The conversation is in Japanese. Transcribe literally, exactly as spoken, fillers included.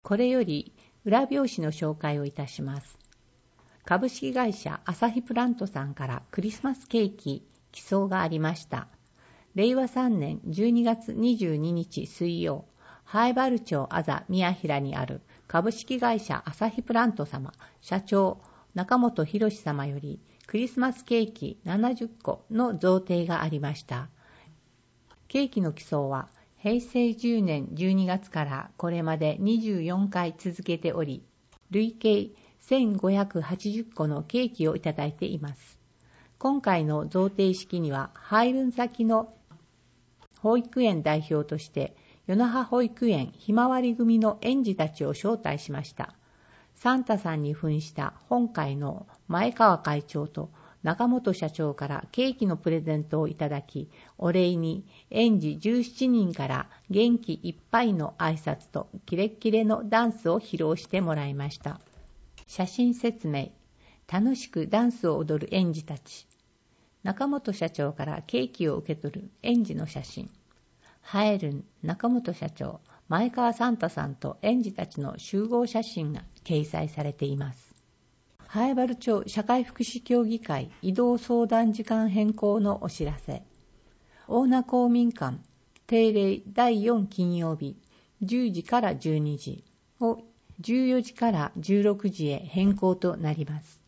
これより裏表紙の紹介をいたします。株式会社アサヒプラントさんからクリスマスケーキ寄送がありました。れいわさんねんじゅうにがつにじゅうににち水曜、南原町あざ宮平にある株式会社アサヒプラント様社長中本博様よりクリスマスケーキななじゅっこの贈呈がありました。ケーキの寄送はへいせいじゅうねんじゅうにがつからこれまでにじゅうよんかい続けており、累計せんごひゃくはちじゅっこのケーキをいただいています。今回の贈呈式には、配分先の保育園代表として、与那覇保育園ひまわり組の園児たちを招待しました。サンタさんに扮した本会の前川会長と中本社長からケーキのプレゼントをいただき、お礼に園児じゅうしちにんから元気いっぱいの挨拶とキレッキレのダンスを披露してもらいました。写真説明。楽しくダンスを踊る園児たち。中本社長からケーキを受け取る園児の写真。映える中本社長、前川サンタさんと園児たちの集合写真が掲載されています。南原町社会福祉協議会移動相談時間変更のお知らせ。大名公民館定例だいよん金曜日じゅうじからじゅうにじをじゅうよじからじゅうろくじへ変更となります。